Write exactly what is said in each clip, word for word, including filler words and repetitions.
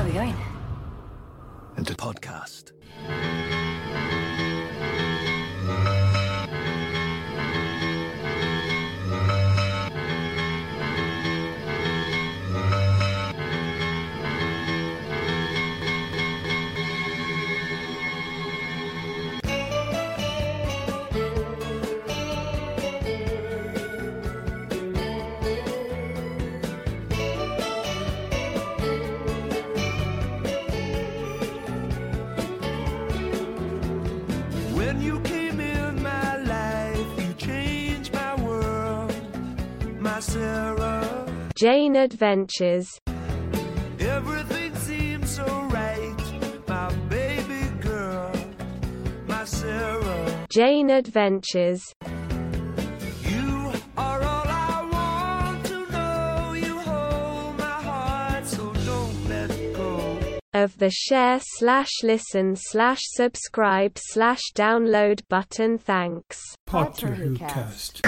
we going? Into podcast. When you came in my life, you changed my world, my Sarah. Jane Adventures. Everything seems so right, my baby girl, my Sarah. Jane Adventures. You are all I want to know. You hold my heart, so don't let go. Of the share slash listen slash subscribe slash download button. Thanks. Potterwhocast.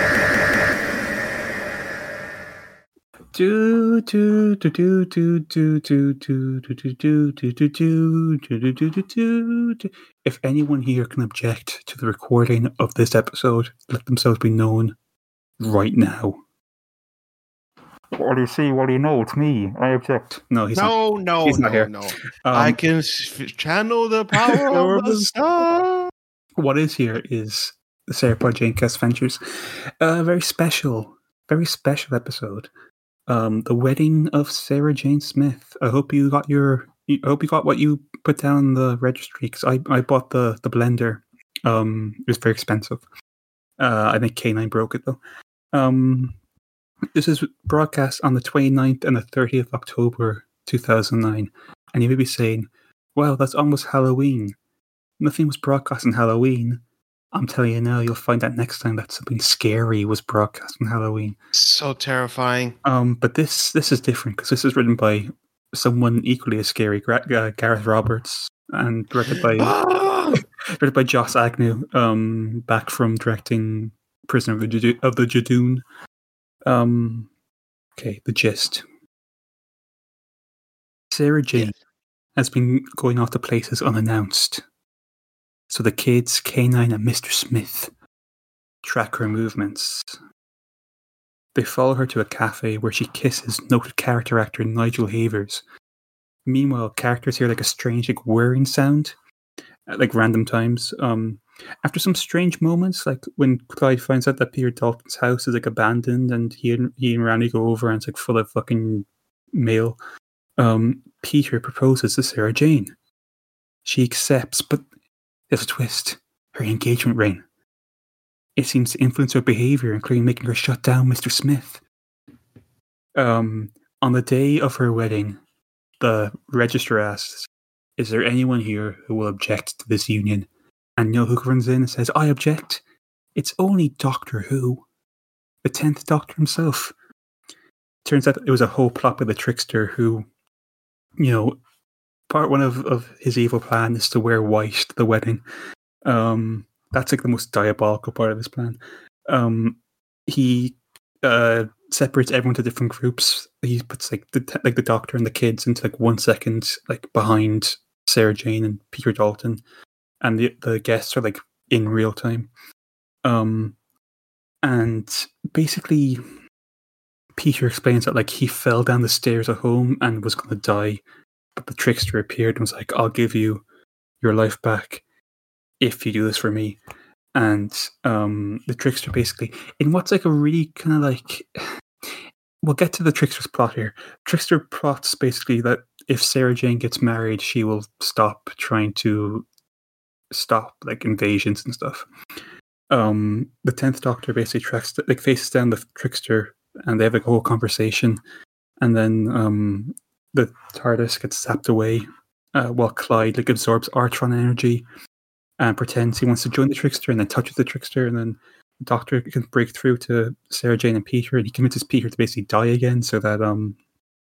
Do do do do do do do do do do do do do do do do do do. If anyone here can object to the recording of this episode, let themselves be known right now. What do you see? What do you know? It's me. I object. No, he's No, not. no, He's not no, here. no. Um, I can s- channel the power of the sun. What is here is the Sarah Pod Jane Cast Ventures. A very special, very special episode. Um, the wedding of Sarah Jane Smith. I hope you got your. I hope you got what you put down in the registry, because I, I bought the, the blender. Um, it was very expensive. Uh, I think K nine broke it though. Um, this is broadcast on the twenty-ninth and the thirtieth of October two thousand nine, and you may be saying, "Wow, that's almost Halloween." Nothing was broadcast on Halloween. I'm telling you now, you'll find out next time that something scary was broadcast on Halloween. So terrifying. Um, but this this is different because this is written by someone equally as scary, Gra- uh, Gareth Roberts, and directed by Ah! directed by Joss Agnew. Um, back from directing Prisoner of the Judo- of the Jadoon. Um, okay, the gist. Sarah Jane Yes. has been going off to places unannounced. So the kids, K nine and Mister Smith, track her movements. They follow her to a cafe where she kisses noted character actor Nigel Havers. Meanwhile, characters hear like a strange like whirring sound at like random times. Um, after some strange moments, like when Clyde finds out that Peter Dalton's house is like abandoned and he and, he and Randy go over and it's like full of fucking mail, um, Peter proposes to Sarah Jane. She accepts, but there's a twist. Her engagement ring. It seems to influence her behaviour, including making her shut down Mister Smith. Um, on the day of her wedding, the registrar asks, "Is there anyone here who will object to this union?" And you know who runs in and says, "I object." It's only Doctor Who, the tenth Doctor himself. Turns out it was a whole plot by the trickster who, you know, part one of, of his evil plan is to wear white to the wedding. Um, that's like the most diabolical part of his plan. Um, he uh, separates everyone to different groups. He puts like the like the doctor and the kids into like one second, like behind Sarah Jane and Peter Dalton, and the the guests are like in real time. Um, and basically, Peter explains that like he fell down the stairs at home and was going to die. But the trickster appeared and was like, "I'll give you your life back if you do this for me." And um, the trickster basically, in what's like a really kind of like, we'll get to the trickster's plot here. Trickster plots basically that if Sarah Jane gets married, she will stop trying to stop like invasions and stuff. Um, the tenth Doctor basically tracks, like faces down the trickster, and they have like a whole conversation, and then um. the TARDIS gets zapped away uh, while Clyde like absorbs Artron energy and pretends he wants to join the trickster and then touches the trickster, and then the Doctor can break through to Sarah Jane and Peter, and he convinces Peter to basically die again so that um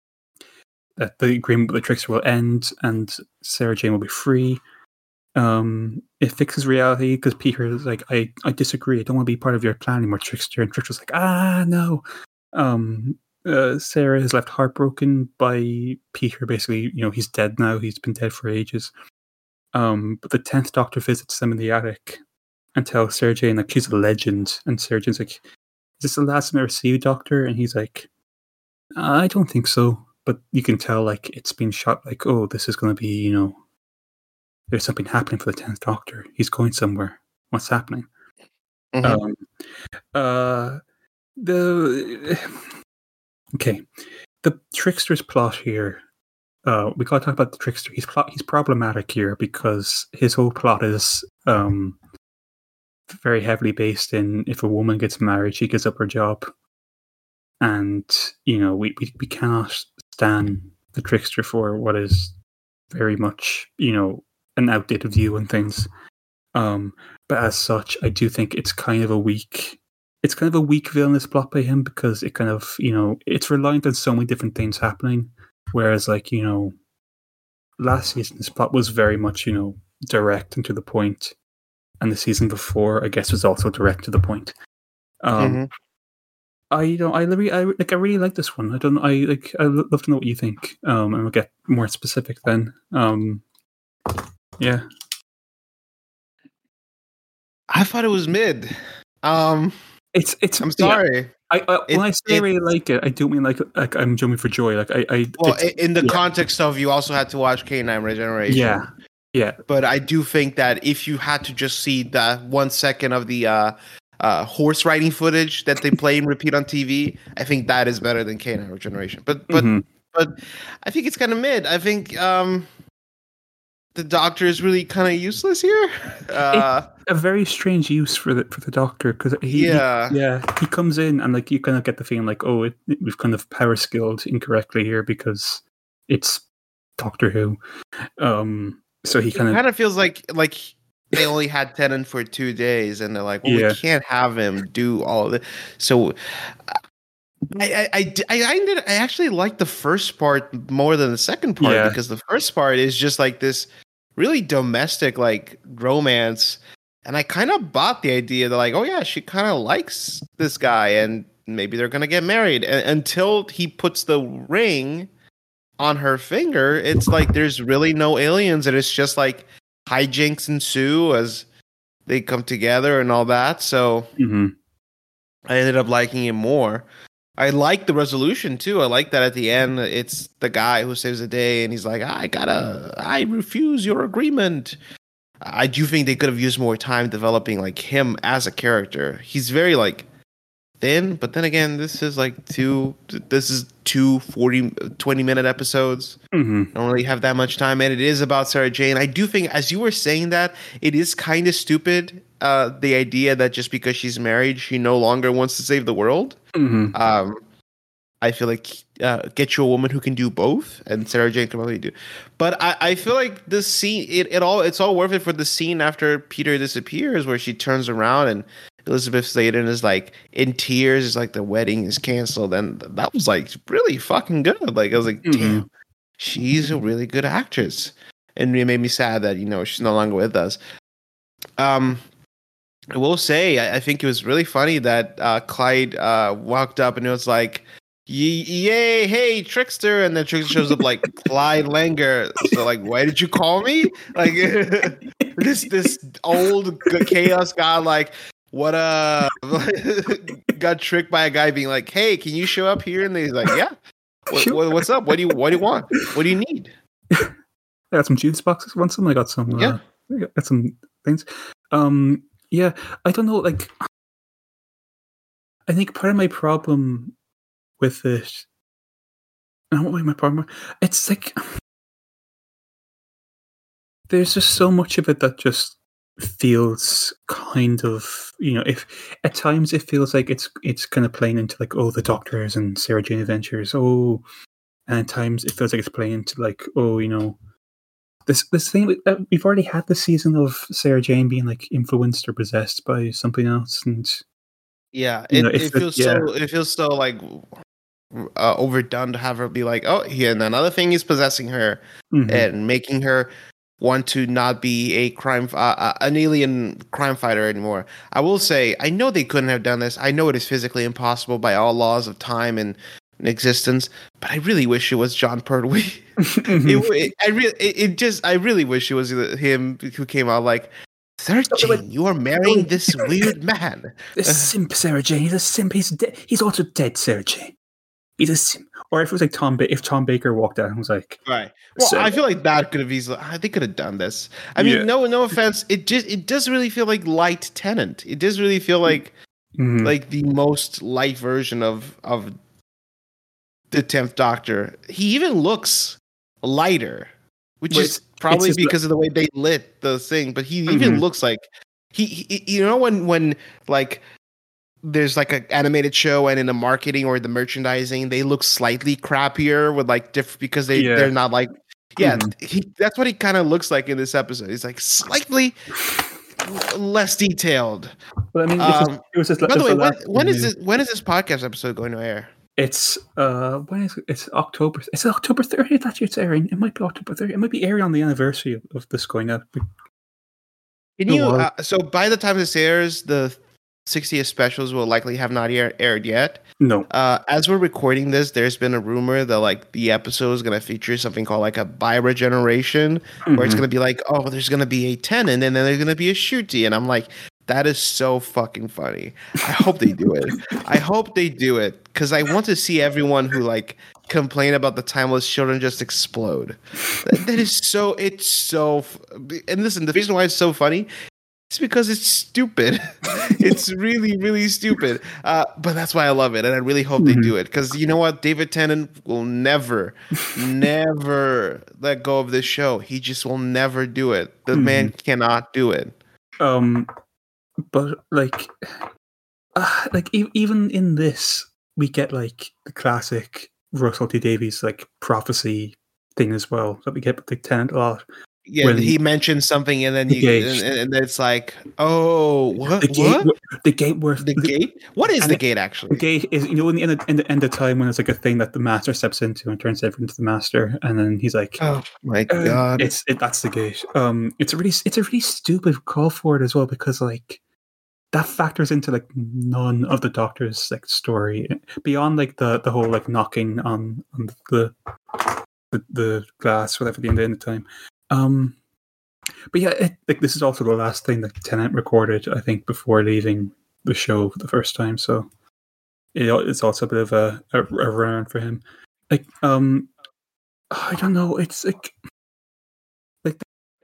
that the agreement with the trickster will end and Sarah Jane will be free. Um, it fixes reality because Peter is like, I, I disagree, I don't want to be part of your plan anymore, trickster. And Trickster's like, ah no. Um, uh, Sarah is left heartbroken by Peter. Basically, you know, he's dead now. He's been dead for ages. Um, but the tenth Doctor visits them in the attic and tells Sarah Jane like she's a legend. And Sarah Jane's like, "Is this the last time I ever see you, Doctor?" And he's like, "I don't think so." But you can tell like it's been shot. Like, oh, this is going to be, you know, there's something happening for the tenth Doctor. He's going somewhere. What's happening? Mm-hmm. Um, uh, the okay, the Trickster's plot here. Uh, we gotta talk about the Trickster. He's plot. He's problematic here because his whole plot is um very heavily based in if a woman gets married, she gives up her job, and you know we we, we cannot stand the Trickster for what is very much you know an outdated view on things. Um, but as such, I do think it's kind of a weak, it's kind of a weak villainous plot by him because it kind of, you know, it's reliant on so many different things happening. Whereas, like, you know, last season's plot was very much, you know, direct and to the point, and the season before, I guess, was also direct to the point. Um, mm-hmm. I, you know, I really, I like, I really like this one. I don't, I like, I love to know what you think. Um, and we'll get more specific then. Um, yeah. I thought it was mid. Um, it's it's. I'm sorry. Yeah, I, I when I say it, I really like it, I don't mean like like I'm jumping for joy. Like I, I well, in the yeah. context of you also had to watch K nine Regeneration. Yeah, yeah. But I do think that if you had to just see that one second of the uh, uh, horse riding footage that they play and repeat on T V, I think that is better than K nine Regeneration. But but mm-hmm. but I think it's kind of mid. I think. Um, The Doctor is really kind of useless here. Uh, a very strange use for the for the Doctor because he yeah he, yeah he comes in and like you kind of get the feeling like oh it, we've kind of power skilled incorrectly here because it's Doctor Who. Um, so he kind of kind of feels like like they only had Tennant for two days and they're like well yeah. we can't have him do all of it. So. I I, I, I, ended, I actually like the first part more than the second part yeah. because the first part is just like this really domestic like romance, and I kind of bought the idea that like oh yeah she kind of likes this guy and maybe they're gonna get married, and until he puts the ring on her finger, it's like there's really no aliens and it's just like hijinks ensue as they come together and all that. So mm-hmm. I ended up liking it more. I like the resolution too. I like that at the end, it's the guy who saves the day, and he's like, "I gotta, I refuse your agreement." I do think they could have used more time developing like him as a character. He's very like thin, but then again, this is like two. This is two forty, twenty minute episodes. Mm-hmm. I don't really have that much time, and it is about Sarah Jane. I do think, as you were saying that, it is kind of stupid. Uh, the idea that just because she's married, she no longer wants to save the world. Mm-hmm. Um, I feel like uh, get you a woman who can do both, and Sarah Jane can probably do. But I, I feel like this scene, it, it all, it's all worth it for the scene after Peter disappears, where she turns around and Elizabeth Sladen is like in tears. It's like the wedding is canceled, and that was like really fucking good. Like I was like, mm-hmm. damn, she's a really good actress, and it made me sad that you know she's no longer with us. Um. I will say, I, I think it was really funny that uh, Clyde uh, walked up and it was like, yay, hey, Trickster. And then Trickster shows up like Clyde Langer. So, like, why did you call me? Like, this this old chaos guy, like, what uh, got tricked by a guy being like, hey, can you show up here? And he's like, yeah. What, what, what's up? What do you What do you want? What do you need? I got some juice boxes. Once I got some. Uh, yeah. I got some things. Um. Yeah, I don't know, like, I think part of my problem with it, I don't know what my problem was, it's like, there's just so much of it that just feels kind of, you know, if, at times it feels like it's it's kind of playing into, like, oh, the Doctors and Sarah Jane Adventures, oh, and at times it feels like it's playing into, like, oh, you know, This this thing uh, we've already had the season of Sarah Jane being like influenced or possessed by something else, and yeah, it, know, it feels yeah. so it feels so like uh, overdone to have her be like, oh, yeah, and another thing is possessing her mm-hmm. and making her want to not be a crime uh, an alien crime fighter anymore. I will say, I know they couldn't have done this. I know it is physically impossible by all laws of time and in existence, but I really wish it was John Pertwee. it, it, I really, it, it just, I really wish it was him who came out like, Sarah Jane, you are marrying this weird man. This simp, Sarah Jane. He's a simp. He's de- He's also dead, Sarah Jane. He's a simp. Or if it was like Tom, ba- if Tom Baker walked out and was like, right. Well, so, I feel like that could have easily. They could have done this. I mean, yeah. no, no offense. It just, it does really feel like light Tennant. It does really feel like, mm-hmm. like the most light version of of the tenth Doctor. He even looks lighter, which well, is probably because li- of the way they lit the thing. But he mm-hmm. even looks like he, he. You know when when like. There's like an animated show, and in the marketing or the merchandising, they look slightly crappier with like different because they yeah. they're not like yeah. Mm-hmm. He, that's what he kind of looks like in this episode. He's like slightly less detailed. But I mean, um, it was just, by the way, when, when is this? When is this podcast episode going to air? It's uh, when is it? It's October. It's October thirtieth. Actually, it's airing. It might be October thirtieth. It might be airing on the anniversary of, of this going out. Can you? Uh, so by the time this airs, the sixtieth specials will likely have not air- aired yet. No. Uh, as we're recording this, there's been a rumor that like the episode is going to feature something called like a bi-regeneration, mm-hmm. where it's going to be like, oh, there's going to be a Tennant and then there's going to be a Ncuti, and I'm like, that is so fucking funny. I hope they do it. I hope they do it because I want to see everyone who like complain about the timeless children just explode. that, that is so. It's so. And listen, the reason why it's so funny. It's because it's stupid. It's really, really stupid. Uh, but that's why I love it. And I really hope mm-hmm. they do it. Because you know what? David Tennant will never, never let go of this show. He just will never do it. The mm-hmm. man cannot do it. Um, But, like, uh, like e- even in this, we get, like, the classic Russell T Davies, like, prophecy thing as well. That we get with the Tennant a lot. Yeah, when he mentions something, and then the you, and, and it's like, oh, what? The gate, what? The gate where the, the gate? What is the gate actually? The gate is, you know, in the end of, in the end of time when it's like a thing that the master steps into and turns everyone into the master, and then he's like, oh my uh, god, it's it, that's the gate. Um, it's a really it's a really stupid call for it as well because like that factors into like none of the Doctor's like story beyond like the the whole like knocking on on the the, the glass whatever the end of time. Um, but yeah, it, like this is also the last thing that Tennant recorded, I think, before leaving the show for the first time. So it, it's also a bit of a, a, a run for him. Like, um, I don't know. It's like, like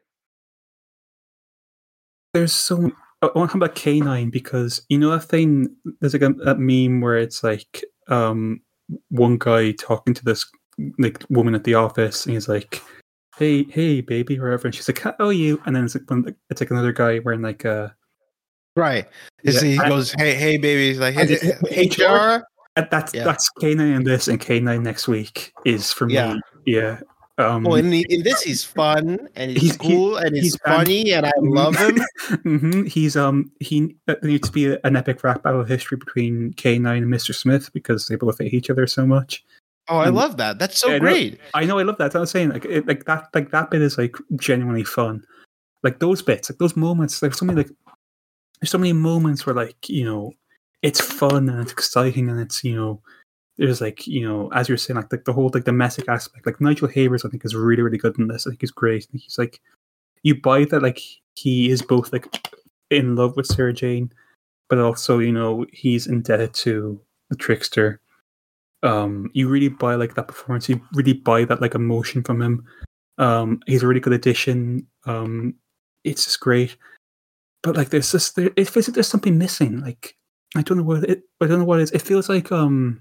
there's so. I want to talk about K nine because you know that thing. There's like a, a meme where it's like um one guy talking to this like woman at the office, and he's like. Hey, hey, baby, wherever. And she's like, how are you? And then it's like, it's like another guy wearing like a. Right. Yeah. He goes, hey, hey, baby. He's like, hey, H R. That's yeah. that's K nine in this, and K nine next week is for yeah. me. Yeah. Um, oh, in, the, in this, he's fun and he's, he's cool he, and he's, he's funny, and I love him. mm-hmm. He's um he there needs to be an epic rap battle of history between K nine and Mister Smith because they both hate each other so much. Oh, I and, love that. That's so yeah, great. I know, I know, I love that. That's what I was saying. Like, it, like that, like that bit is like genuinely fun. Like those bits, like those moments. There's so many, like there's so many moments where, like you know, it's fun and it's exciting and it's you know, there's like you know, as you're saying, like the, the whole like domestic aspect. Like Nigel Havers, I think is really, really good in this. I think he's great. I think he's like, you buy that like he is both like in love with Sarah Jane, but also you know he's indebted to the trickster. Um, you really buy like that performance. You really buy that like emotion from him. Um, he's a really good addition. Um, it's just great. But like, there's just there, it feels like there's something missing. Like I don't know what it. I don't know what it is. It feels like um,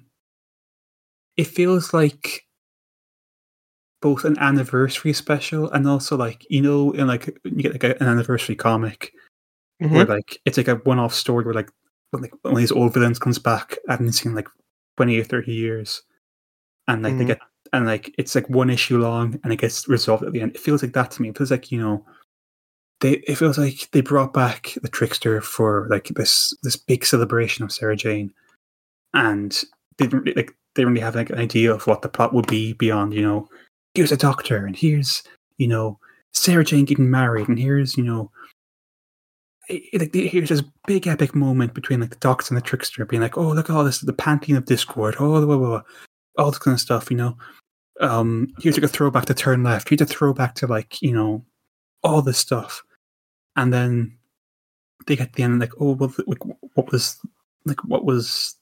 it feels like both an anniversary special and also like you know, in like you get like a, an anniversary comic mm-hmm. where like it's like a one-off story where like when like one of these old villains comes back, I haven't seen like. twenty or thirty years, and like mm-hmm. they get and like it's like one issue long, and it gets resolved at the end. It feels like that to me. It feels like you know, they. It feels like they brought back the trickster for like this this big celebration of Sarah Jane, and they didn't really, like they didn't really have like an idea of what the plot would be beyond. You know, here's a doctor, and here's you know Sarah Jane getting married, and here's you know. Like here's this big epic moment between like the Doctor and the Trickster being like, oh look at all this the pantheon of discord, oh blah, blah, blah. all this kind of stuff, you know. Um, here's like a throwback to Turn Left. Here's a throwback to like, you know, all this stuff. And then they get to the end and like, oh, well, like, what was, like, what was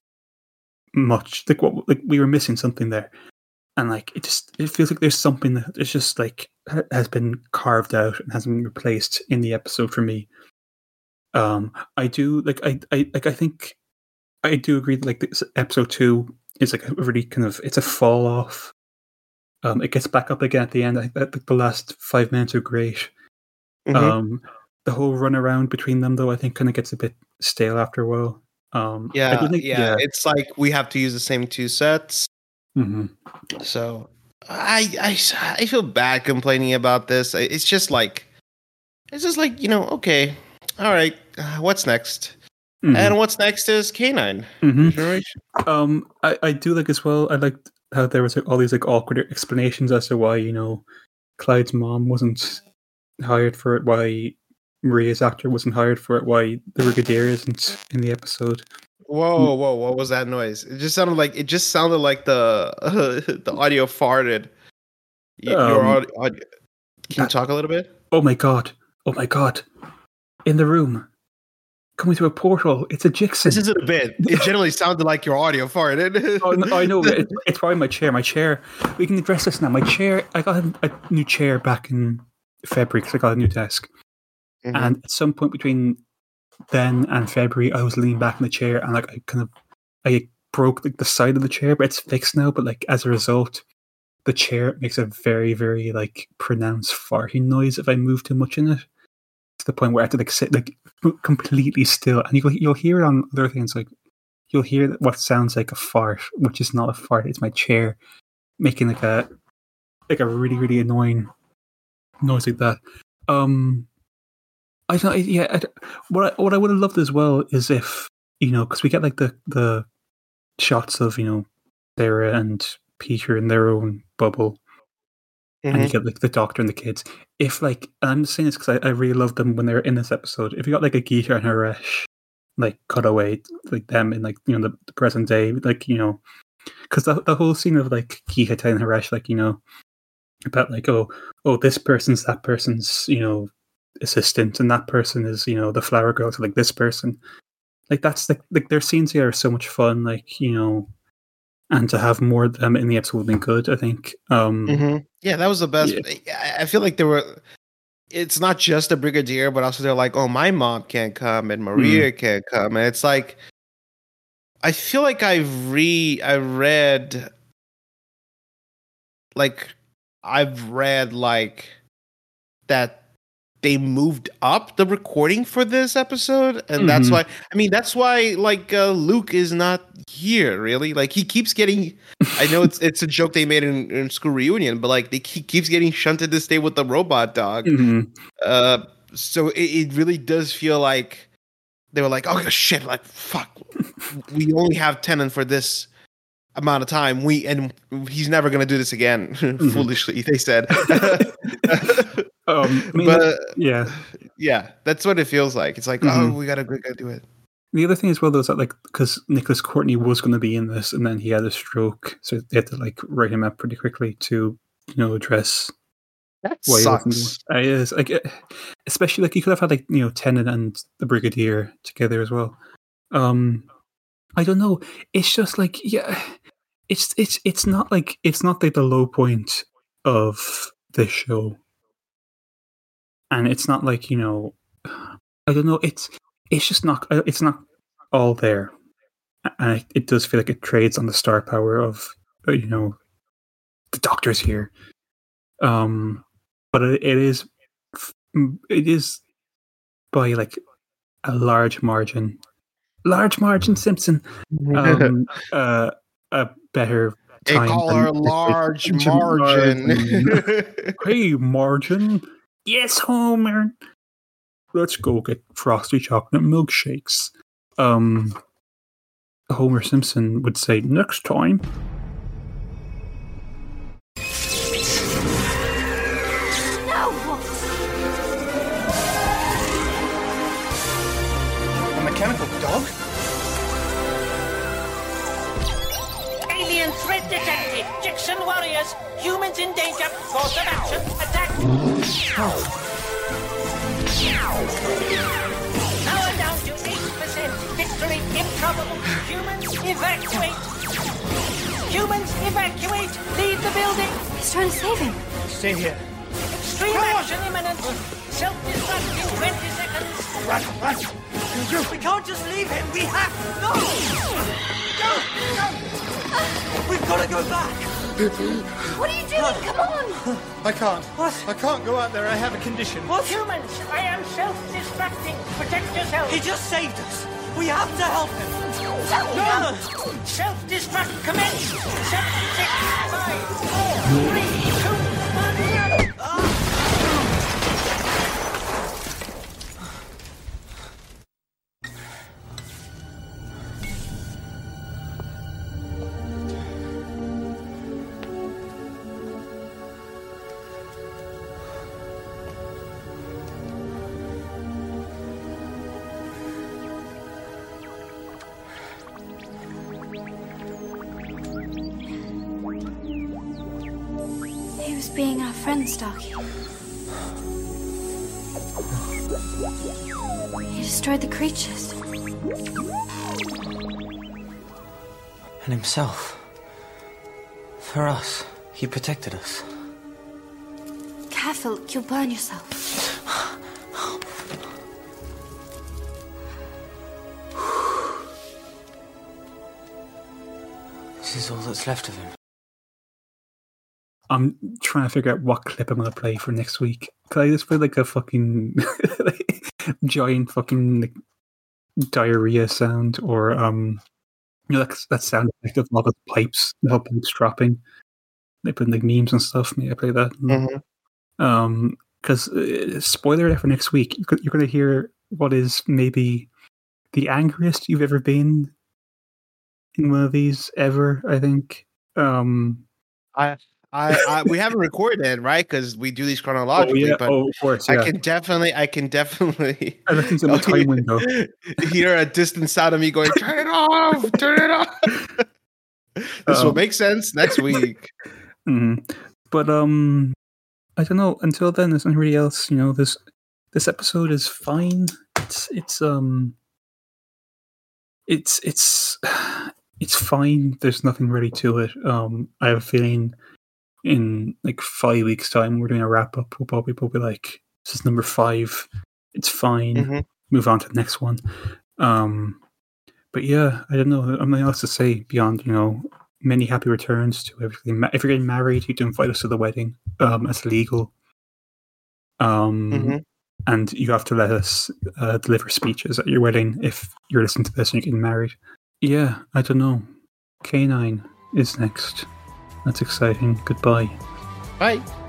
much, like, what, like, we were missing something there. And like, it just, it feels like there's something that it's just like, has been carved out and hasn't been replaced in the episode for me. Um, I do, like, I, I, like, I think, I do agree that like this episode two is like a really kind of, it's a fall off. Um, it gets back up again at the end. I think the last five minutes are great. Mm-hmm. Um, the whole run around between them, though, I think kind of gets a bit stale after a while. Um, yeah, think, yeah, yeah, it's like we have to use the same two sets. Mm-hmm. So I, I, I feel bad complaining about this. It's just like, it's just like, you know, okay, all right, uh, what's next? Mm-hmm. And what's next is K nine. Mm-hmm. Um, I, I do like as well. I liked how there was like, all these like awkward explanations as to why, you know, Clyde's mom wasn't hired for it, why Maria's actor wasn't hired for it, why the Brigadier isn't in the episode. Whoa, whoa! What was that noise? It just sounded like it just sounded like the uh, the audio farted. Y- um, your audio, audio. Can you talk a little bit? Oh my god! Oh my god! In the room. Coming through a portal. It's a Jixen. This isn't a bit. It generally sounded like your audio farted. oh, no, I know. It, it's probably my chair. My chair. We can address this now. My chair. I got a, a new chair back in February because I got a new desk. Mm-hmm. And at some point between then and February, I was leaning back in the chair and like I kind of I broke like the side of the chair, but it's fixed now. But like as a result, the chair makes a very very like pronounced farting noise if I move too much in it. To the point where I have to like sit like completely still, and you'll you'll hear it on other things. Like you'll hear what sounds like a fart, which is not a fart. It's my chair making like a like a really really annoying noise like that. Um, I don't. Yeah, I, what I, what I would have loved as well is if you know, because we get like the the shots of you know Sarah and Peter in their own bubble. Mm-hmm. And you get like the Doctor and the kids. If like, and I'm saying this because I, I really love them when they're in this episode. If you got like a Geeta and Haresh, like cutaway, like them in like you know the, the present day, like you know, because the the whole scene of like Geeta telling Haresh, like you know, about like oh oh this person's that person's you know assistant and that person is you know the flower girl to like this person, like that's like like their scenes here are so much fun, like you know. And to have more of them in the episode would have been good, I think. Um, mm-hmm. Yeah, that was the best. Yeah. I feel like there were. It's not just the Brigadier, but also they're like, oh, my mom can't come and Maria mm. can't come, and it's like, I feel like I've re I read, like, I've read like that they moved up the recording for this episode, and mm-hmm. that's why. I mean, that's why like uh, Luke is not here. Really, like he keeps getting. I know it's it's a joke they made in, in School Reunion, but like they, he keeps getting shunted to stay with the robot dog. Mm-hmm. Uh, so it, it really does feel like they were like, oh shit, like fuck, we only have Tennant for this amount of time. We and he's never gonna do this again. Mm-hmm. Foolishly, they said. Um, I mean, but yeah, yeah, that's what it feels like. It's like, mm-hmm. oh, we gotta, we gotta do it. The other thing as well, though, is that like because Nicholas Courtney was going to be in this, and then he had a stroke, so they had to like write him up pretty quickly to you know address. That why sucks. He wasn't, uh, is like, especially like you could have had like you know Tennant and the Brigadier together as well. Um, I don't know. It's just like yeah, it's it's it's not like it's not like the low point of this show. And it's not like, you know, I don't know, it's it's just not, it's not all there. And it, it does feel like it trades on the star power of, you know, the Doctor's here. Um, but it, it is, it is by like a large margin, large margin Simpson, um, uh, a better They time. call her large margin. margin. Hey, Margin. Yes, Homer. Let's go get frosty chocolate milkshakes. Um, Homer Simpson would say, next time. No! A mechanical dog? Alien threat detected! Human warriors! Humans in danger! Course of action! Attack! Power down to eight percent. Victory improbable. Humans evacuate. Humans evacuate. Leave the building. He's trying to save him. Stay here. Extreme action imminent. Self-destruct in twenty seconds. Run, run. We can't just leave him. We have to go. Go, go. We've got to go back. What are you doing? Come on! I can't. What? I can't go out there. I have a condition. What? Humans, I am self-destructing. Protect yourself. He just saved us. We have to help him. No! Self-destruct commence! Seven, six, five, four, three, two, one, ah. He was being our friend, Starkey. He destroyed the creatures. And himself. For us. He protected us. Careful, you'll burn yourself. This is all that's left of him. I'm trying to figure out what clip I'm going to play for next week. Can I just play like a fucking like, giant fucking like, diarrhea sound, or um, you know, that, that sound effect of all the pipes, the whole pipes dropping. They put in like memes and stuff. Maybe I play that. Mm-hmm. Um, because uh, spoiler alert for next week, you're going to hear what is maybe the angriest you've ever been in one of these ever. I think. Um, I. I, I we haven't recorded, right? Because we do these chronologically. Oh, yeah. But oh, of course, yeah. I can definitely, I can definitely. I looked into the time window. Hear a distant sound of me going, "Turn it off! Turn it off!" This um, will make sense next week. Mm-hmm. But um, I don't know. Until then, there's nothing really else. You know, this this episode is fine. It's it's um, it's it's it's fine. There's nothing really to it. Um, I have a feeling. In like five weeks' time, we're doing a wrap up. We'll probably, probably like, this is number five. It's fine. Mm-hmm. Move on to the next one. Um, but yeah, I don't know. I'm nothing else to say beyond, you know, many happy returns to everything. If you're getting married, you can invite us to the wedding. Um, it's legal. Um, mm-hmm. And you have to let us uh, deliver speeches at your wedding if you're listening to this and you're getting married. Yeah, I don't know. K nine is next. That's exciting. Goodbye. Bye.